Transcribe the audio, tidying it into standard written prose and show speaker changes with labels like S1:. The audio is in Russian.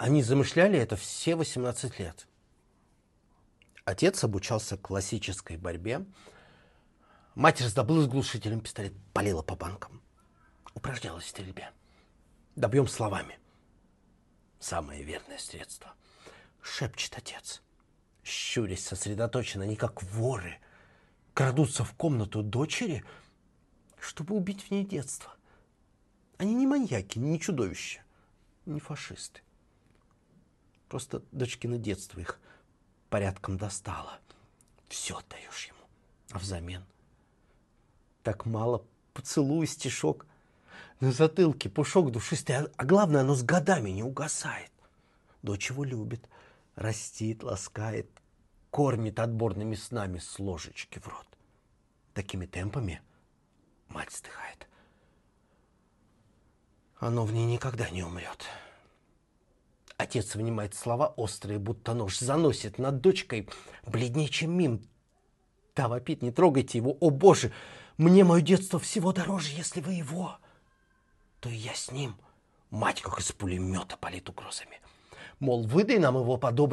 S1: Они замышляли это все 18 лет. Отец обучался классической борьбе. Мать раздобыла с глушителем пистолет, палила по банкам. Упражнялась в стрельбе. Добьем словами. Самое верное средство. Шепчет отец. Щурясь сосредоточенно, они как воры крадутся в комнату дочери, чтобы убить в ней детство. Они не маньяки, не чудовища, не фашисты. Просто дочкино детство их порядком достало. Все отдаешь ему, а взамен так мало: поцелуй, стишок, на затылке пушок душистый, а главное, оно с годами не угасает. Дочь его любит, растит, ласкает, кормит отборными снами с ложечки в рот. Такими темпами мать вздыхает. Оно в ней никогда не умрет. Отец вынимает слова острые, будто нож, заносит над дочкой, бледнее, чем мим. Та вопит: не трогайте его, о Боже, мне мое детство всего дороже, если вы его, то и я с ним. Мать, как из пулемета, палит угрозами. Мол, выдай нам его по-доброму.